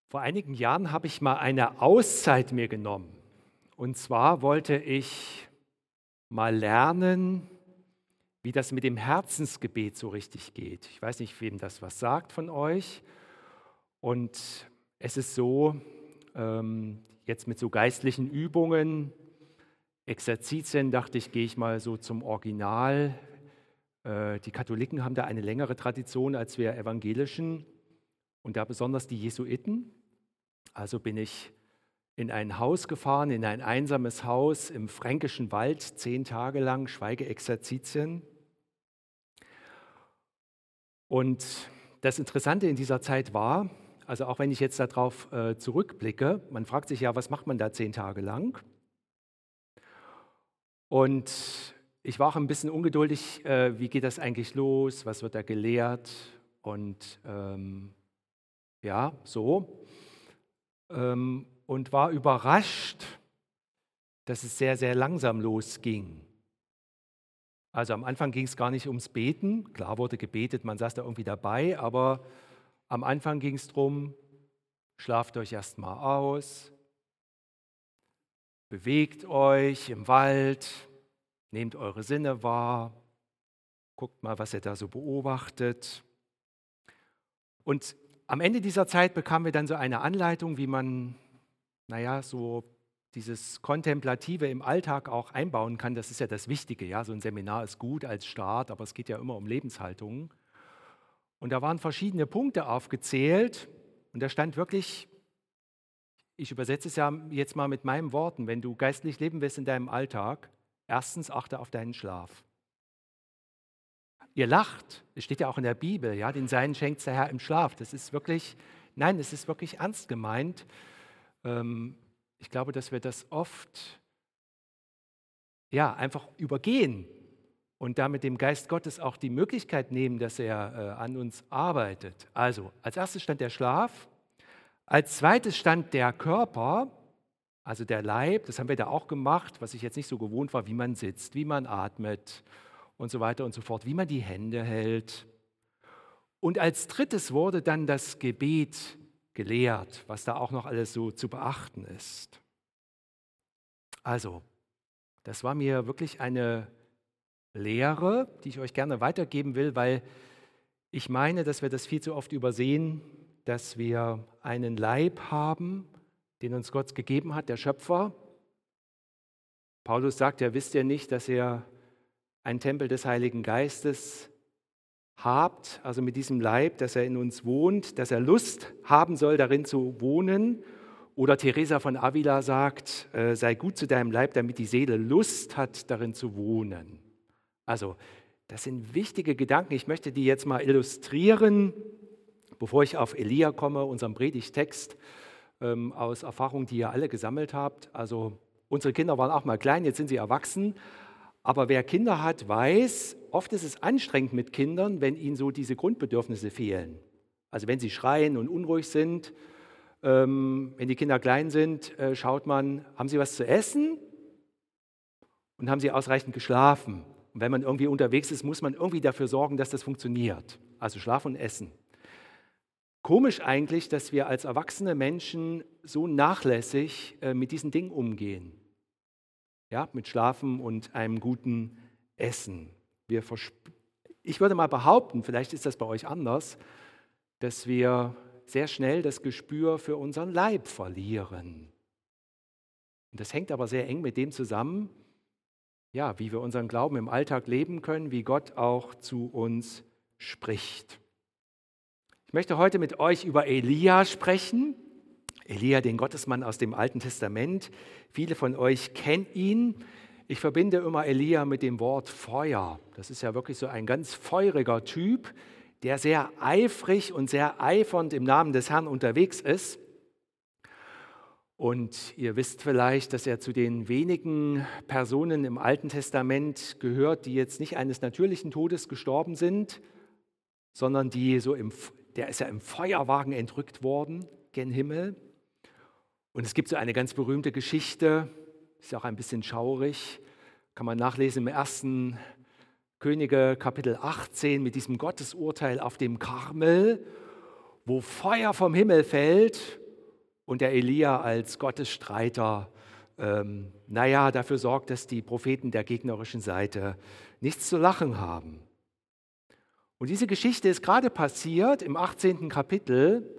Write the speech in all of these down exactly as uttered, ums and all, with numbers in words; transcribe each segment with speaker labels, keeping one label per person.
Speaker 1: Vor einigen Jahren habe ich mal eine Auszeit mir genommen. Und zwar wollte ich mal lernen, wie das mit dem Herzensgebet so richtig geht. Ich weiß nicht, wem das was sagt von euch. Und es ist so, ähm, jetzt mit so geistlichen Übungen, Exerzitien, dachte ich, gehe ich mal so zum Original. Äh, die Katholiken haben da eine längere Tradition als wir Evangelischen und da besonders die Jesuiten. Also bin ich in ein Haus gefahren, in ein einsames Haus im Fränkischen Wald, zehn Tage lang Schweigeexerzitien. Und das Interessante in dieser Zeit war, also auch wenn ich jetzt darauf äh, zurückblicke, man fragt sich ja, was macht man da zehn Tage lang? Und ich war auch ein bisschen ungeduldig, äh, wie geht das eigentlich los, was wird da gelehrt und ähm, ja, so. Ähm, und war überrascht, dass es sehr, sehr langsam losging. Also am Anfang ging es gar nicht ums Beten, klar wurde gebetet, man saß da irgendwie dabei, aber am Anfang ging es darum, schlaft euch erstmal aus, bewegt euch im Wald, nehmt eure Sinne wahr, guckt mal, was ihr da so beobachtet. Und am Ende dieser Zeit bekamen wir dann so eine Anleitung, wie man, naja, so dieses Kontemplative im Alltag auch einbauen kann. Das ist ja das Wichtige. Ja? So ein Seminar ist gut als Start, aber es geht ja immer um Lebenshaltungen. Und da waren verschiedene Punkte aufgezählt und da stand wirklich, ich übersetze es ja jetzt mal mit meinen Worten, wenn du geistlich leben willst in deinem Alltag, erstens achte auf deinen Schlaf. Ihr lacht, es steht ja auch in der Bibel, ja, den Seinen schenkt der Herr im Schlaf. Das ist wirklich, nein, es ist wirklich ernst gemeint. Ähm, ich glaube, dass wir das oft ja, einfach übergehen und damit dem Geist Gottes auch die Möglichkeit nehmen, dass er äh, an uns arbeitet. Also, als erstes stand der Schlaf, als zweites stand der Körper, also der Leib, das haben wir da auch gemacht, was ich jetzt nicht so gewohnt war, wie man sitzt, wie man atmet und so weiter und so fort, wie man die Hände hält. Und als drittes wurde dann das Gebet gelehrt, was da auch noch alles so zu beachten ist. Also, das war mir wirklich eine Lehre, die ich euch gerne weitergeben will, weil ich meine, dass wir das viel zu oft übersehen, dass wir einen Leib haben, den uns Gott gegeben hat, der Schöpfer. Paulus sagt ja, wisst ihr nicht, dass ihr ein Tempel des Heiligen Geistes habt, also mit diesem Leib, dass er in uns wohnt, dass er Lust haben soll, darin zu wohnen. Oder Teresa von Avila sagt, äh, sei gut zu deinem Leib, damit die Seele Lust hat, darin zu wohnen. Also, das sind wichtige Gedanken. Ich möchte die jetzt mal illustrieren, bevor ich auf Elia komme, unserem Predigtext ähm, aus Erfahrungen, die ihr alle gesammelt habt. Also, unsere Kinder waren auch mal klein, jetzt sind sie erwachsen. Aber wer Kinder hat, weiß, oft ist es anstrengend mit Kindern, wenn ihnen so diese Grundbedürfnisse fehlen. Also wenn sie schreien und unruhig sind, ähm, wenn die Kinder klein sind, äh, schaut man, haben sie was zu essen und haben sie ausreichend geschlafen. Und wenn man irgendwie unterwegs ist, muss man irgendwie dafür sorgen, dass das funktioniert. Also Schlaf und Essen. Komisch eigentlich, dass wir als erwachsene Menschen so nachlässig äh, mit diesen Dingen umgehen. Ja, mit Schlafen und einem guten Essen. Wir versp- ich würde mal behaupten, vielleicht ist das bei euch anders, dass wir sehr schnell das Gespür für unseren Leib verlieren. Und das hängt aber sehr eng mit dem zusammen, ja, wie wir unseren Glauben im Alltag leben können, wie Gott auch zu uns spricht. Ich möchte heute mit euch über Elia sprechen. Elia, den Gottesmann aus dem Alten Testament. Viele von euch kennen ihn. Ich verbinde immer Elia mit dem Wort Feuer. Das ist ja wirklich so ein ganz feuriger Typ, der sehr eifrig und sehr eifernd im Namen des Herrn unterwegs ist. Und ihr wisst vielleicht, dass er zu den wenigen Personen im Alten Testament gehört, die jetzt nicht eines natürlichen Todes gestorben sind, sondern die so im, der ist ja im Feuerwagen entrückt worden gen Himmel. Und es gibt so eine ganz berühmte Geschichte, ist auch ein bisschen schaurig, kann man nachlesen im ersten Könige Kapitel achtzehn mit diesem Gottesurteil auf dem Karmel, wo Feuer vom Himmel fällt und der Elia als Gottesstreiter, ähm, naja, dafür sorgt, dass die Propheten der gegnerischen Seite nichts zu lachen haben. Und diese Geschichte ist gerade passiert im achtzehnten Kapitel.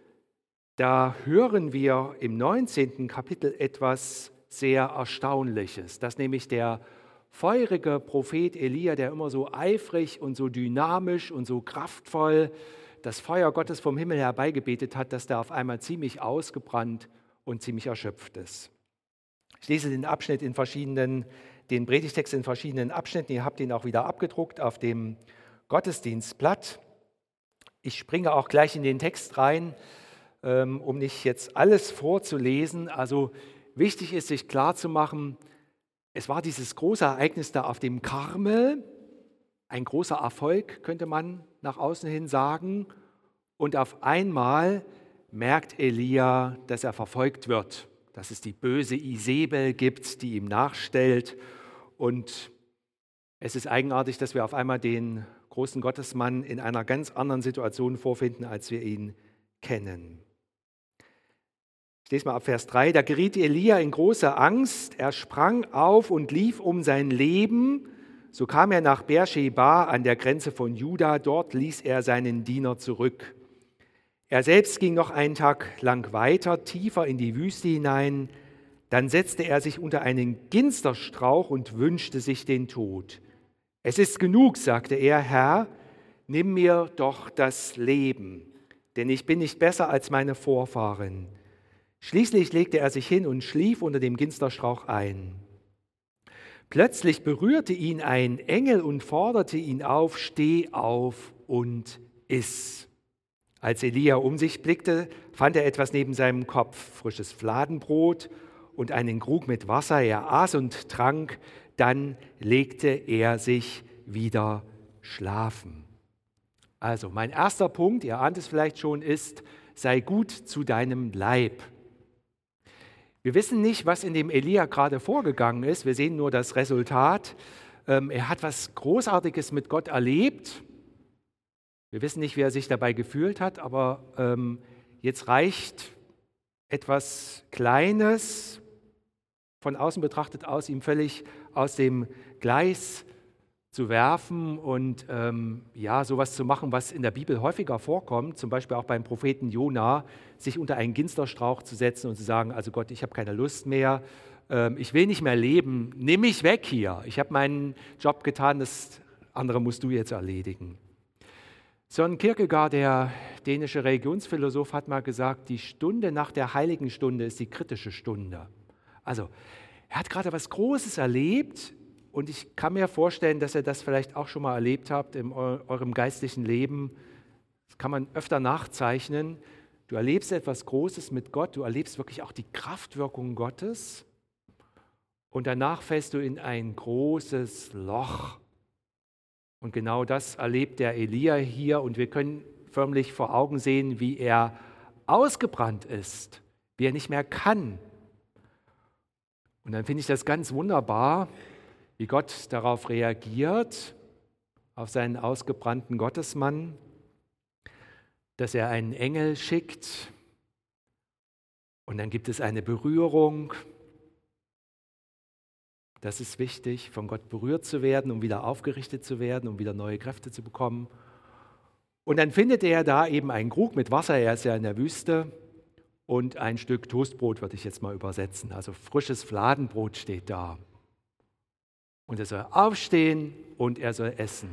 Speaker 1: Da hören wir im neunzehnten Kapitel etwas sehr Erstaunliches, dass nämlich der feurige Prophet Elia, der immer so eifrig und so dynamisch und so kraftvoll das Feuer Gottes vom Himmel herbeigebetet hat, dass der auf einmal ziemlich ausgebrannt und ziemlich erschöpft ist. Ich lese den Abschnitt in verschiedenen, den Predigtext in verschiedenen Abschnitten. Ihr habt ihn auch wieder abgedruckt auf dem Gottesdienstblatt. Ich springe auch gleich in den Text rein, um nicht jetzt alles vorzulesen. Also wichtig ist, sich klarzumachen, es war dieses große Ereignis da auf dem Karmel, ein großer Erfolg, könnte man nach außen hin sagen. Und auf einmal merkt Elia, dass er verfolgt wird, dass es die böse Isebel gibt, die ihm nachstellt. Und es ist eigenartig, dass wir auf einmal den großen Gottesmann in einer ganz anderen Situation vorfinden, als wir ihn kennen. Ich lese mal ab Vers drei. Da geriet Elia in große Angst. Er sprang auf und lief um sein Leben. So kam er nach Beersheba an der Grenze von Juda. Dort ließ er seinen Diener zurück. Er selbst ging noch einen Tag lang weiter, tiefer in die Wüste hinein. Dann setzte er sich unter einen Ginsterstrauch und wünschte sich den Tod. Es ist genug, sagte er, Herr, nimm mir doch das Leben, denn ich bin nicht besser als meine Vorfahren. Schließlich legte er sich hin und schlief unter dem Ginsterstrauch ein. Plötzlich berührte ihn ein Engel und forderte ihn auf, steh auf und iss. Als Elia um sich blickte, fand er etwas neben seinem Kopf, frisches Fladenbrot und einen Krug mit Wasser. Er aß und trank, dann legte er sich wieder schlafen. Also mein erster Punkt, ihr ahnt es vielleicht schon, ist, sei gut zu deinem Leib. Wir wissen nicht, was in dem Elia gerade vorgegangen ist. Wir sehen nur das Resultat. Er hat was Großartiges mit Gott erlebt. Wir wissen nicht, wie er sich dabei gefühlt hat, aber jetzt reicht etwas Kleines, von außen betrachtet aus, ihm völlig aus dem Gleis zu werfen und ähm, ja, sowas zu machen, was in der Bibel häufiger vorkommt, zum Beispiel auch beim Propheten Jona, sich unter einen Ginsterstrauch zu setzen und zu sagen, also Gott, ich habe keine Lust mehr, ähm, ich will nicht mehr leben, nimm mich weg hier, ich habe meinen Job getan, das andere musst du jetzt erledigen. Søren Kierkegaard, der dänische Religionsphilosoph, hat mal gesagt, die Stunde nach der heiligen Stunde ist die kritische Stunde. Also, er hat gerade was Großes erlebt, und ich kann mir vorstellen, dass ihr das vielleicht auch schon mal erlebt habt in eurem geistlichen Leben. Das kann man öfter nachzeichnen. Du erlebst etwas Großes mit Gott, du erlebst wirklich auch die Kraftwirkung Gottes und danach fällst du in ein großes Loch. Und genau das erlebt der Elia hier und wir können förmlich vor Augen sehen, wie er ausgebrannt ist, wie er nicht mehr kann. Und dann finde ich das ganz wunderbar, wie Gott darauf reagiert, auf seinen ausgebrannten Gottesmann, dass er einen Engel schickt und dann gibt es eine Berührung. Das ist wichtig, von Gott berührt zu werden, um wieder aufgerichtet zu werden, um wieder neue Kräfte zu bekommen. Und dann findet er da eben einen Krug mit Wasser, er ist ja in der Wüste, und ein Stück Toastbrot würde ich jetzt mal übersetzen, also frisches Fladenbrot steht da. Und er soll aufstehen und er soll essen.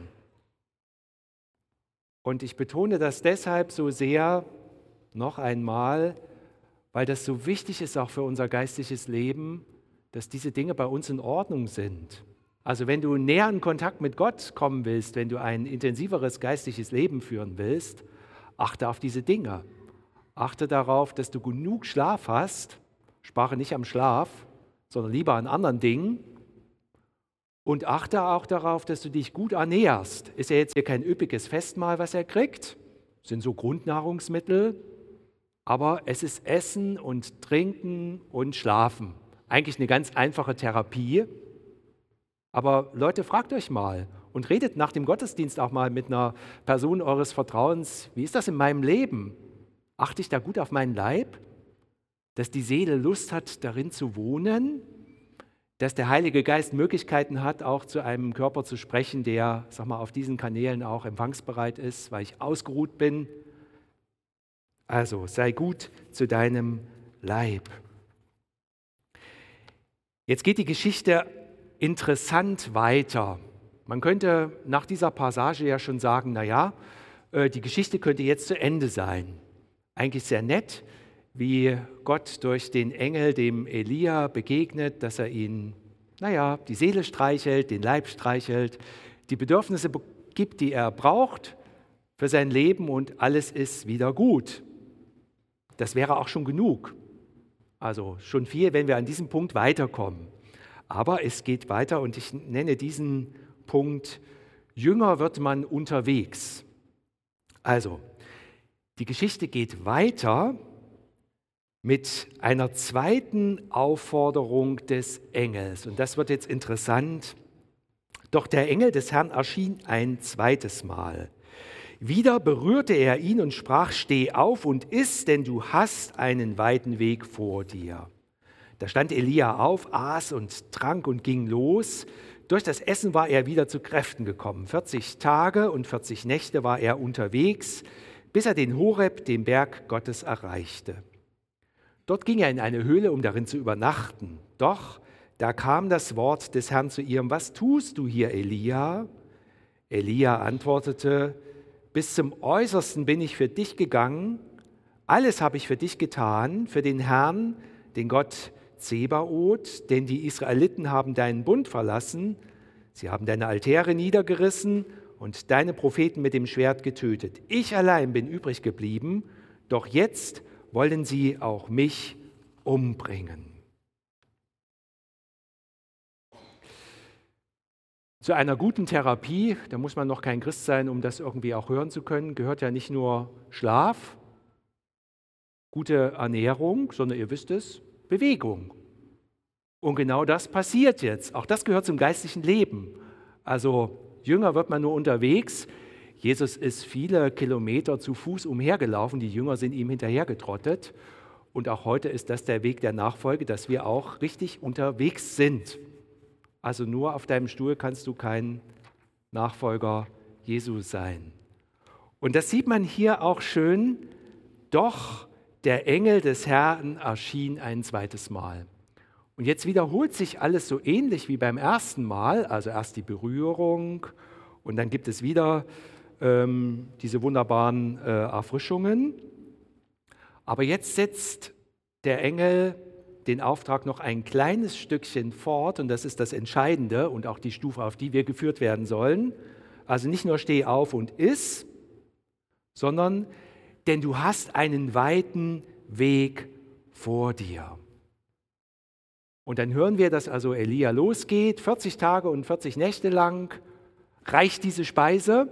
Speaker 1: Und ich betone das deshalb so sehr noch einmal, weil das so wichtig ist auch für unser geistliches Leben, dass diese Dinge bei uns in Ordnung sind. Also wenn du näher in Kontakt mit Gott kommen willst, wenn du ein intensiveres geistliches Leben führen willst, achte auf diese Dinge. Achte darauf, dass du genug Schlaf hast, spare nicht am Schlaf, sondern lieber an anderen Dingen. Und achte auch darauf, dass du dich gut ernährst. Ist ja jetzt hier kein üppiges Festmahl, was er kriegt, das sind so Grundnahrungsmittel, aber es ist Essen und Trinken und Schlafen. Eigentlich eine ganz einfache Therapie. Aber Leute, fragt euch mal und redet nach dem Gottesdienst auch mal mit einer Person eures Vertrauens. Wie ist das in meinem Leben? Achte ich da gut auf meinen Leib? dass die Seele Lust hat, darin zu wohnen, dass der Heilige Geist Möglichkeiten hat, auch zu einem Körper zu sprechen, der, sag mal, auf diesen Kanälen auch empfangsbereit ist, weil ich ausgeruht bin. Also sei gut zu deinem Leib. Jetzt geht die Geschichte interessant weiter. Man könnte nach dieser Passage ja schon sagen, naja, die Geschichte könnte jetzt zu Ende sein. Eigentlich sehr nett, wie Gott durch den Engel dem Elia begegnet, dass er ihn, naja, die Seele streichelt, den Leib streichelt, die Bedürfnisse gibt, die er braucht für sein Leben und alles ist wieder gut. Das wäre auch schon genug. Also schon viel, wenn wir an diesem Punkt weiterkommen. Aber es geht weiter und ich nenne diesen Punkt, jünger wird man unterwegs. Also, die Geschichte geht weiter mit einer zweiten Aufforderung des Engels. Und das wird jetzt interessant. Doch der Engel des Herrn erschien ein zweites Mal. Wieder berührte er ihn und sprach, steh auf und iss, denn du hast einen weiten Weg vor dir. Da stand Elia auf, aß und trank und ging los. Durch das Essen war er wieder zu Kräften gekommen. vierzig Tage und vierzig Nächte war er unterwegs, bis er den Horeb, den Berg Gottes, erreichte. Dort ging er in eine Höhle, um darin zu übernachten. Doch da kam das Wort des Herrn zu ihm, was tust du hier, Elia? Elia antwortete, bis zum Äußersten bin ich für dich gegangen, alles habe ich für dich getan, für den Herrn, den Gott Zebaoth, denn die Israeliten haben deinen Bund verlassen, sie haben deine Altäre niedergerissen und deine Propheten mit dem Schwert getötet. Ich allein bin übrig geblieben, doch jetzt wollen sie auch mich umbringen. Zu einer guten Therapie, da muss man noch kein Christ sein, um das irgendwie auch hören zu können, gehört ja nicht nur Schlaf, gute Ernährung, sondern ihr wisst es, Bewegung. Und genau das passiert jetzt. Auch das gehört zum geistlichen Leben. Also jünger wird man nur unterwegs. Jesus ist viele Kilometer zu Fuß umhergelaufen, die Jünger sind ihm hinterhergetrottet. Und auch heute ist das der Weg der Nachfolge, dass wir auch richtig unterwegs sind. Also nur auf deinem Stuhl kannst du kein Nachfolger Jesu sein. Und das sieht man hier auch schön. Doch der Engel des Herrn erschien ein zweites Mal. Und jetzt wiederholt sich alles so ähnlich wie beim ersten Mal. Also erst die Berührung und dann gibt es wieder ähm, diese wunderbaren äh, Erfrischungen. Aber jetzt setzt der Engel den Auftrag noch ein kleines Stückchen fort und das ist das Entscheidende und auch die Stufe, auf die wir geführt werden sollen. Also nicht nur steh auf und iss, sondern denn du hast einen weiten Weg vor dir. Und dann hören wir, dass also Elia losgeht, vierzig Tage und vierzig Nächte lang reicht diese Speise.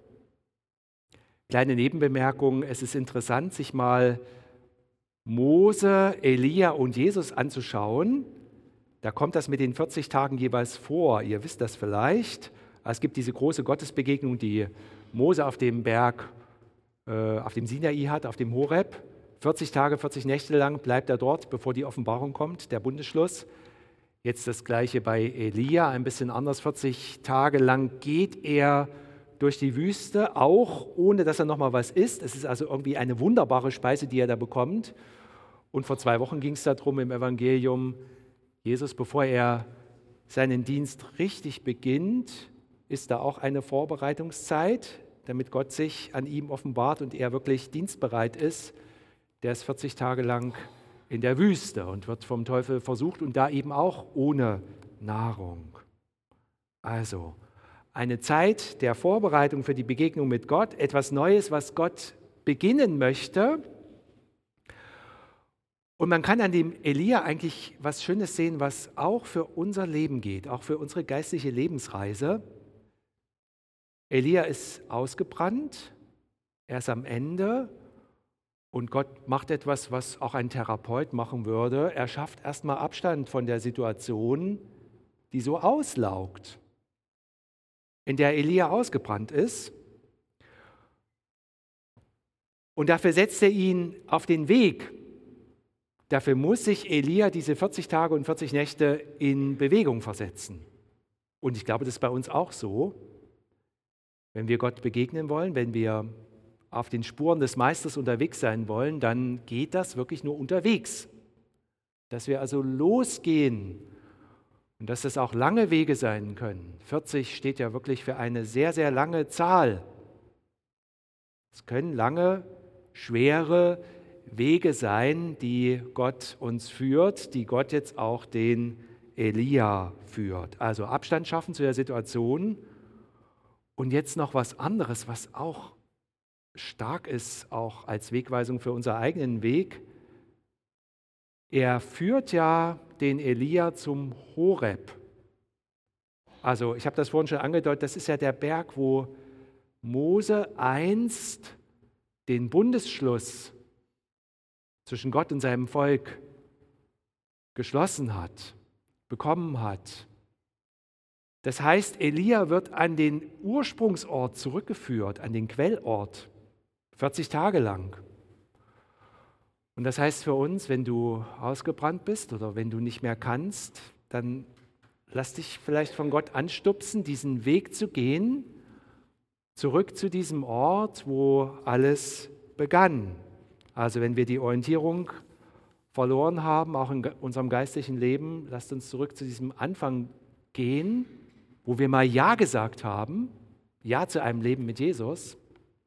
Speaker 1: Kleine Nebenbemerkung, es ist interessant, sich mal Mose, Elia und Jesus anzuschauen. Da kommt das mit den vierzig Tagen jeweils vor. Ihr wisst das vielleicht. Es gibt diese große Gottesbegegnung, die Mose auf dem Berg, äh, auf dem Sinai hat, auf dem Horeb. vierzig Tage, vierzig Nächte lang bleibt er dort, bevor die Offenbarung kommt, der Bundesschluss. Jetzt das Gleiche bei Elia, ein bisschen anders. vierzig Tage lang geht er durch die Wüste, auch ohne dass er nochmal was isst. Es ist also irgendwie eine wunderbare Speise, die er da bekommt. Und vor zwei Wochen ging es darum im Evangelium, Jesus, bevor er seinen Dienst richtig beginnt, ist da auch eine Vorbereitungszeit, damit Gott sich an ihm offenbart und er wirklich dienstbereit ist. Der ist vierzig Tage lang in der Wüste und wird vom Teufel versucht und da eben auch ohne Nahrung. Also eine Zeit der Vorbereitung für die Begegnung mit Gott, etwas Neues, was Gott beginnen möchte. Und man kann an dem Elia eigentlich was Schönes sehen, was auch für unser Leben geht, auch für unsere geistliche Lebensreise. Elia ist ausgebrannt, er ist am Ende und Gott macht etwas, was auch ein Therapeut machen würde. Er schafft erstmal Abstand von der Situation, die so auslaugt, in der Elia ausgebrannt ist. Und dafür setzt er ihn auf den Weg. Dafür muss sich Elia diese vierzig Tage und vierzig Nächte in Bewegung versetzen. Und ich glaube, das ist bei uns auch so. Wenn wir Gott begegnen wollen, wenn wir auf den Spuren des Meisters unterwegs sein wollen, dann geht das wirklich nur unterwegs. Dass wir also losgehen und dass das auch lange Wege sein können. vierzig steht ja wirklich für eine sehr, sehr lange Zahl. Es können lange, schwere Wege sein, die Gott uns führt, die Gott jetzt auch den Elia führt. Also Abstand schaffen zu der Situation. Und jetzt noch was anderes, was auch stark ist, auch als Wegweisung für unseren eigenen Weg. Er führt ja den Elia zum Horeb. Also ich habe das vorhin schon angedeutet, das ist ja der Berg, wo Mose einst den Bundesschluss zwischen Gott und seinem Volk geschlossen hat, bekommen hat. Das heißt, Elia wird an den Ursprungsort zurückgeführt, an den Quellort, vierzig Tage lang. Und das heißt für uns, wenn du ausgebrannt bist oder wenn du nicht mehr kannst, dann lass dich vielleicht von Gott anstupsen, diesen Weg zu gehen, zurück zu diesem Ort, wo alles begann. Also wenn wir die Orientierung verloren haben, auch in unserem geistlichen Leben, lasst uns zurück zu diesem Anfang gehen, wo wir mal Ja gesagt haben, Ja zu einem Leben mit Jesus,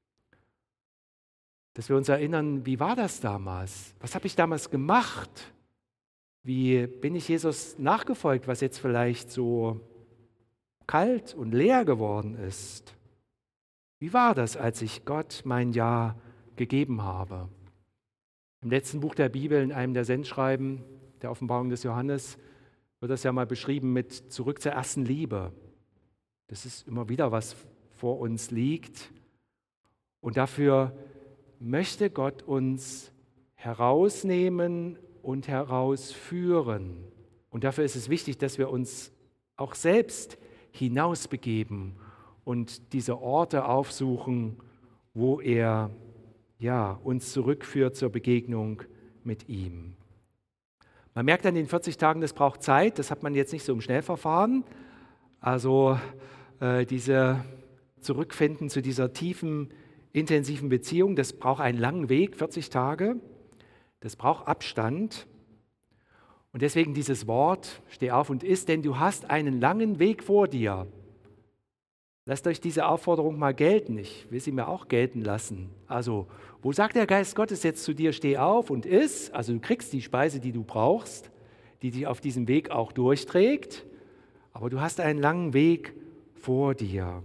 Speaker 1: dass wir uns erinnern, wie war das damals? Was habe ich damals gemacht? Wie bin ich Jesus nachgefolgt, was jetzt vielleicht so kalt und leer geworden ist? Wie war das, als ich Gott mein Ja gegeben habe? Im letzten Buch der Bibel, in einem der Sendschreiben der Offenbarung des Johannes, wird das ja mal beschrieben mit zurück zur ersten Liebe. Das ist immer wieder, was vor uns liegt. Und dafür möchte Gott uns herausnehmen und herausführen. Und dafür ist es wichtig, dass wir uns auch selbst hinausbegeben und diese Orte aufsuchen, wo er ja, uns zurückführt zur Begegnung mit ihm. Man merkt an den vierzig Tagen, das braucht Zeit, das hat man jetzt nicht so im Schnellverfahren. Also äh, diese Zurückfinden zu dieser tiefen, intensiven Beziehung, das braucht einen langen Weg, vierzig Tage. Das braucht Abstand. Und deswegen dieses Wort, steh auf und iss, denn du hast einen langen Weg vor dir. Lasst euch diese Aufforderung mal gelten. Ich will sie mir auch gelten lassen. Also, wo sagt der Geist Gottes jetzt zu dir, steh auf und iss? Also du kriegst die Speise, die du brauchst, die dich auf diesem Weg auch durchträgt. Aber du hast einen langen Weg vor dir.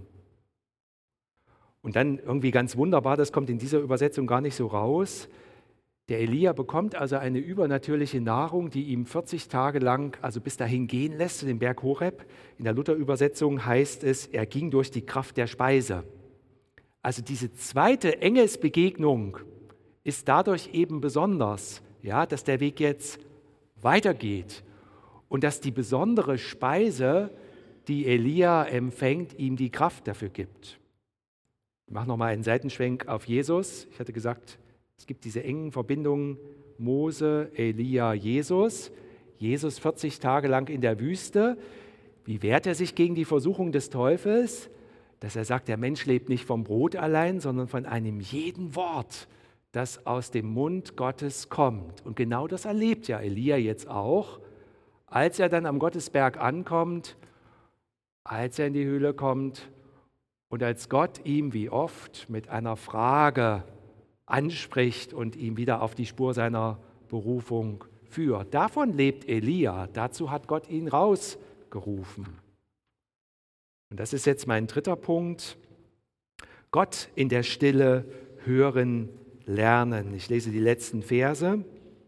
Speaker 1: Und dann irgendwie ganz wunderbar, das kommt in dieser Übersetzung gar nicht so raus. Der Elia bekommt also eine übernatürliche Nahrung, die ihm vierzig Tage lang, also bis dahin gehen lässt, zu dem Berg Horeb. In der Luther-Übersetzung heißt es, er ging durch die Kraft der Speise. Also diese zweite Engelsbegegnung ist dadurch eben besonders, ja, dass der Weg jetzt weitergeht und dass die besondere Speise, die Elia empfängt, ihm die Kraft dafür gibt. Ich mache nochmal einen Seitenschwenk auf Jesus. Ich hatte gesagt, es gibt diese engen Verbindungen Mose, Elia, Jesus. Jesus vierzig Tage lang in der Wüste. Wie wehrt er sich gegen die Versuchung des Teufels? Dass er sagt, der Mensch lebt nicht vom Brot allein, sondern von einem jeden Wort, das aus dem Mund Gottes kommt. Und genau das erlebt ja Elia jetzt auch, als er dann am Gottesberg ankommt, als er in die Höhle kommt und als Gott ihm wie oft mit einer Frage anspricht und ihn wieder auf die Spur seiner Berufung führt. Davon lebt Elia, dazu hat Gott ihn rausgerufen. Und das ist jetzt mein dritter Punkt. Gott in der Stille hören, lernen. Ich lese die letzten Verse.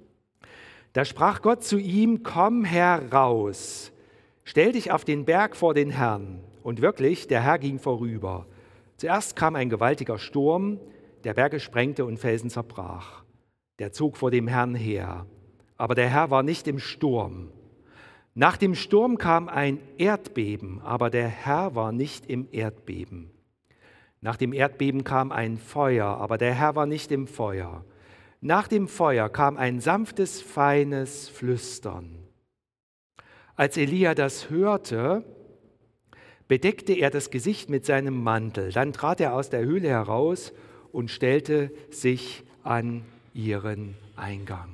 Speaker 1: Da sprach Gott zu ihm, komm heraus, stell dich auf den Berg vor den Herrn. Und wirklich, der Herr ging vorüber. Zuerst kam ein gewaltiger Sturm, der Berge sprengte und Felsen zerbrach. Der zog vor dem Herrn her. Aber der Herr war nicht im Sturm. Nach dem Sturm kam ein Erdbeben, aber der Herr war nicht im Erdbeben. Nach dem Erdbeben kam ein Feuer, aber der Herr war nicht im Feuer. Nach dem Feuer kam ein sanftes, feines Flüstern. Als Elia das hörte, bedeckte er das Gesicht mit seinem Mantel. Dann trat er aus der Höhle heraus und stellte sich an ihren Eingang.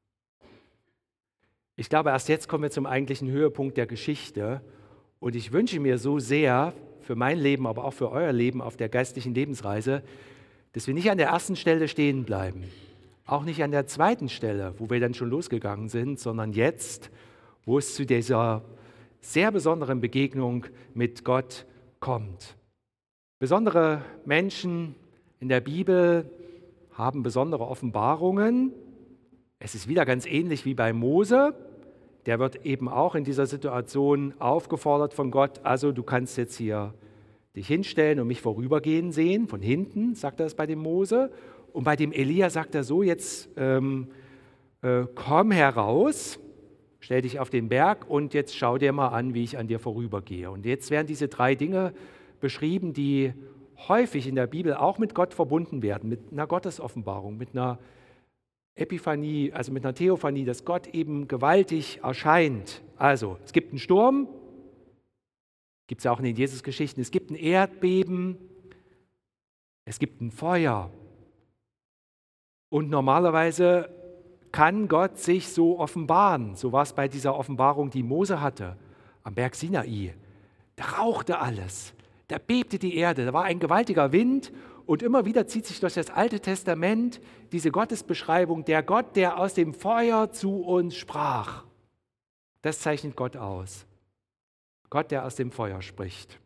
Speaker 1: Ich glaube, erst jetzt kommen wir zum eigentlichen Höhepunkt der Geschichte. Und ich wünsche mir so sehr für mein Leben, aber auch für euer Leben auf der geistlichen Lebensreise, dass wir nicht an der ersten Stelle stehen bleiben, auch nicht an der zweiten Stelle, wo wir dann schon losgegangen sind, sondern jetzt, wo es zu dieser sehr besonderen Begegnung mit Gott kommt. Besondere Menschen in der Bibel haben besondere Offenbarungen. Es ist wieder ganz ähnlich wie bei Mose. Der wird eben auch in dieser Situation aufgefordert von Gott, also du kannst jetzt hier dich hinstellen und mich vorübergehen sehen, von hinten, sagt er es bei dem Mose. Und bei dem Elia sagt er so, jetzt ähm, äh, komm heraus, stell dich auf den Berg und jetzt schau dir mal an, wie ich an dir vorübergehe. Und jetzt werden diese drei Dinge beschrieben, die häufig in der Bibel auch mit Gott verbunden werden, mit einer Gottesoffenbarung, mit einer Epiphanie, also mit einer Theophanie, dass Gott eben gewaltig erscheint. Also, es gibt einen Sturm, gibt es auch in den Jesus-Geschichten, es gibt ein Erdbeben, es gibt ein Feuer. Und normalerweise kann Gott sich so offenbaren. So war es bei dieser Offenbarung, die Mose hatte, am Berg Sinai. Da rauchte alles, da bebte die Erde, da war ein gewaltiger Wind. Und immer wieder zieht sich durch das Alte Testament diese Gottesbeschreibung, der Gott, der aus dem Feuer zu uns sprach. Das zeichnet Gott aus. Gott, der aus dem Feuer spricht.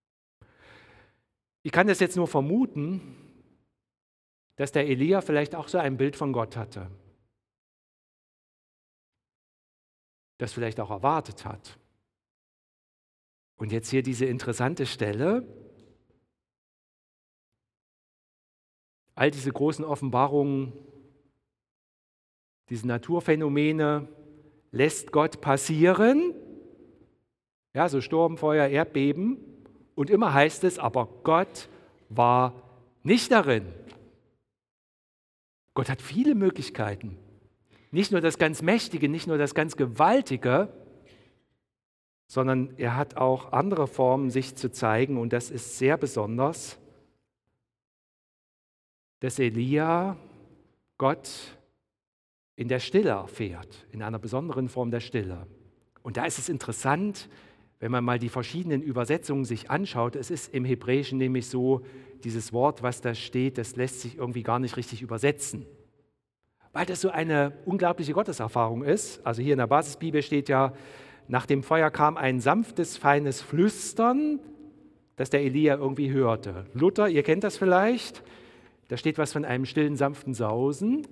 Speaker 1: Ich kann das jetzt nur vermuten, dass der Elia vielleicht auch so ein Bild von Gott hatte. Das vielleicht auch erwartet hat. Und jetzt hier diese interessante Stelle. All diese großen Offenbarungen, diese Naturphänomene lässt Gott passieren. Ja, so Sturm, Feuer, Erdbeben. Und immer heißt es, aber Gott war nicht darin. Gott hat viele Möglichkeiten. Nicht nur das ganz Mächtige, nicht nur das ganz Gewaltige, sondern er hat auch andere Formen, sich zu zeigen. Und das ist sehr besonders, dass Elia Gott in der Stille erfährt, in einer besonderen Form der Stille. Und da ist es interessant, wenn man mal die verschiedenen Übersetzungen sich anschaut. Es ist im Hebräischen nämlich so, dieses Wort, was da steht, das lässt sich irgendwie gar nicht richtig übersetzen. Weil das so eine unglaubliche Gotteserfahrung ist. Also hier in der Basisbibel steht ja, nach dem Feuer kam ein sanftes, feines Flüstern, das der Elia irgendwie hörte. Luther, ihr kennt das vielleicht, da steht was von einem stillen, sanften Sausen.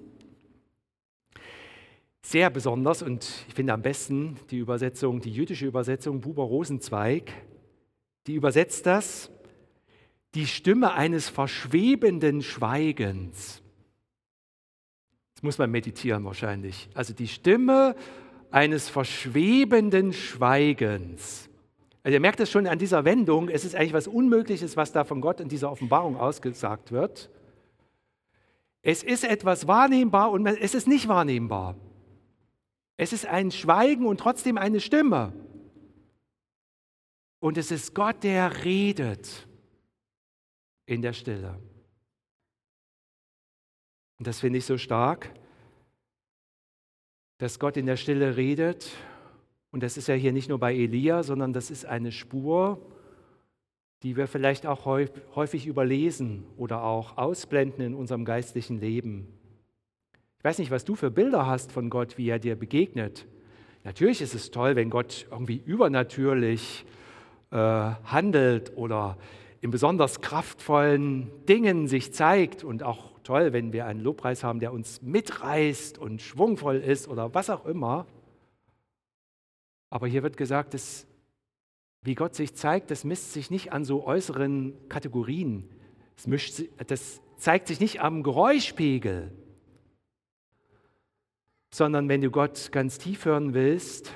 Speaker 1: Sehr besonders und ich finde am besten die Übersetzung, die jüdische Übersetzung Buber Rosenzweig, die übersetzt das, die Stimme eines verschwebenden Schweigens. Das muss man meditieren wahrscheinlich. Also die Stimme eines verschwebenden Schweigens. Also ihr merkt es schon an dieser Wendung, es ist eigentlich was Unmögliches, was da von Gott in dieser Offenbarung ausgesagt wird. Es ist etwas wahrnehmbar und es ist nicht wahrnehmbar. Es ist ein Schweigen und trotzdem eine Stimme. Und es ist Gott, der redet in der Stille. Und das finde ich so stark, dass Gott in der Stille redet. Und das ist ja hier nicht nur bei Elia, sondern das ist eine Spur, die wir vielleicht auch häufig überlesen oder auch ausblenden in unserem geistlichen Leben. Ich weiß nicht, was du für Bilder hast von Gott, wie er dir begegnet. Natürlich ist es toll, wenn Gott irgendwie übernatürlich äh, handelt oder in besonders kraftvollen Dingen sich zeigt und auch toll, wenn wir einen Lobpreis haben, der uns mitreißt und schwungvoll ist oder was auch immer. Aber hier wird gesagt, dass wie Gott sich zeigt, das misst sich nicht an so äußeren Kategorien. Das, mischt, das zeigt sich nicht am Geräuschpegel, sondern wenn du Gott ganz tief hören willst,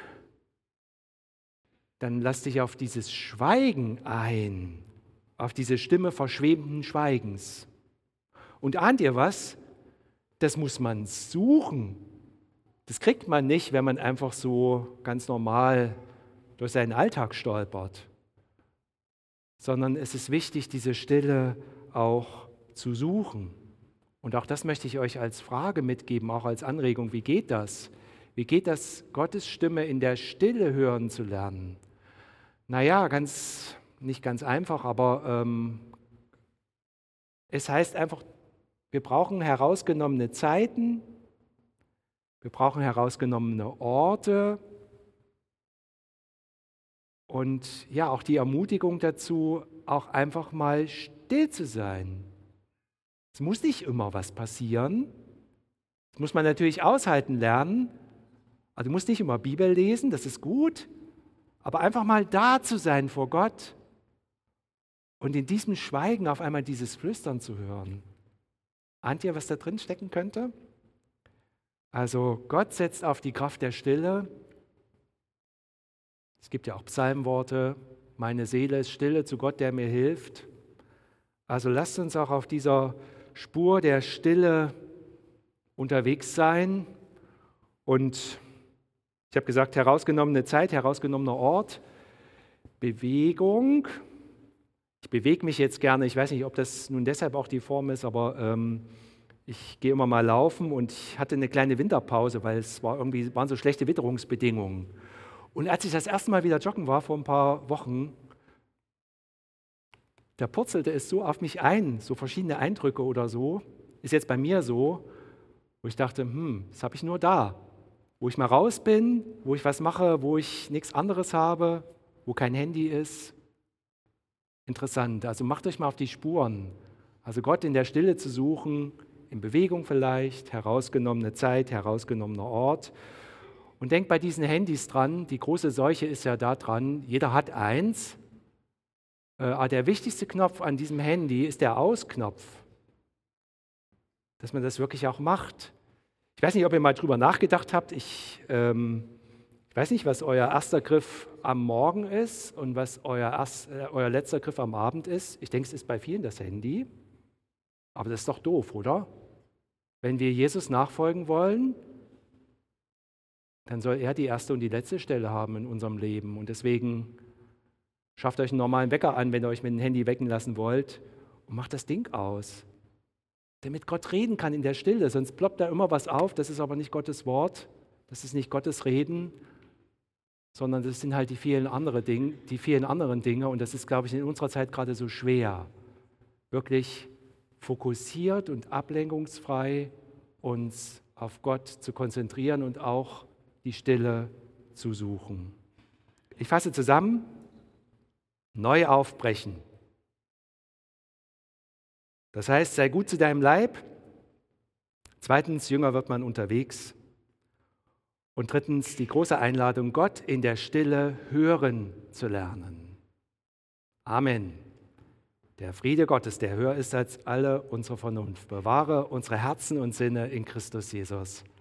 Speaker 1: dann lass dich auf dieses Schweigen ein, auf diese Stimme verschwebenden Schweigens. Und ahnt ihr was? das muss man suchen. Das kriegt man nicht, wenn man einfach so ganz normal durch seinen Alltag stolpert, sondern es ist wichtig, diese Stille auch zu suchen. Und auch das möchte ich euch als Frage mitgeben, auch als Anregung. Wie geht das? Wie geht das, Gottes Stimme in der Stille hören zu lernen? Naja, ganz, nicht ganz einfach, aber ähm, es heißt einfach, wir brauchen herausgenommene Zeiten, wir brauchen herausgenommene Orte und ja, auch die Ermutigung dazu, auch einfach mal still zu sein. Es muss nicht immer was passieren. Das muss man natürlich aushalten lernen. Also du musst nicht immer Bibel lesen, das ist gut, aber einfach mal da zu sein vor Gott und in diesem Schweigen auf einmal dieses Flüstern zu hören. Ahnt ihr, was da drin stecken könnte? Also Gott setzt auf die Kraft der Stille. Es gibt ja auch Psalmworte, meine Seele ist stille zu Gott, der mir hilft. Also lasst uns auch auf dieser Spur der Stille unterwegs sein. Und ich habe gesagt, herausgenommene Zeit, herausgenommener Ort, Bewegung. Ich bewege mich jetzt gerne, ich weiß nicht, ob das nun deshalb auch die Form ist, aber ähm, ich gehe immer mal laufen und ich hatte eine kleine Winterpause, weil es war irgendwie, waren so schlechte Witterungsbedingungen. Und als ich das erste Mal wieder joggen war, vor ein paar Wochen, da purzelte es so auf mich ein, so verschiedene Eindrücke oder so, ist jetzt bei mir so, wo ich dachte, hm, das habe ich nur da, wo ich mal raus bin, wo ich was mache, wo ich nichts anderes habe, wo kein Handy ist. Interessant, also macht euch mal auf die Spuren. Also Gott in der Stille zu suchen, in Bewegung vielleicht, herausgenommene Zeit, herausgenommener Ort. Und denkt bei diesen Handys dran, die große Seuche ist ja da dran, jeder hat eins. Äh, aber der wichtigste Knopf an diesem Handy ist der Ausknopf. Dass man das wirklich auch macht. Ich weiß nicht, ob ihr mal drüber nachgedacht habt. Ich, ähm, ich weiß nicht, was euer erster Griff am Morgen ist und was euer, erst, äh, euer letzter Griff am Abend ist. Ich denke, es ist bei vielen das Handy. Aber das ist doch doof, oder? Wenn wir Jesus nachfolgen wollen, dann soll er die erste und die letzte Stelle haben in unserem Leben. Und deswegen schafft euch einen normalen Wecker an, wenn ihr euch mit dem Handy wecken lassen wollt und macht das Ding aus. Damit Gott reden kann in der Stille, sonst ploppt da immer was auf, das ist aber nicht Gottes Wort, das ist nicht Gottes Reden, sondern das sind halt die vielen, andere Dinge, die vielen anderen Dinge und das ist, glaube ich, in unserer Zeit gerade so schwer, wirklich fokussiert und ablenkungsfrei uns auf Gott zu konzentrieren und auch die Stille zu suchen. Ich fasse zusammen, neu aufbrechen. Das heißt, sei gut zu deinem Leib. Zweitens, jünger wird man unterwegs. Und drittens, die große Einladung, Gott in der Stille hören zu lernen. Amen. Der Friede Gottes, der höher ist als alle unsere Vernunft, bewahre unsere Herzen und Sinne in Christus Jesus.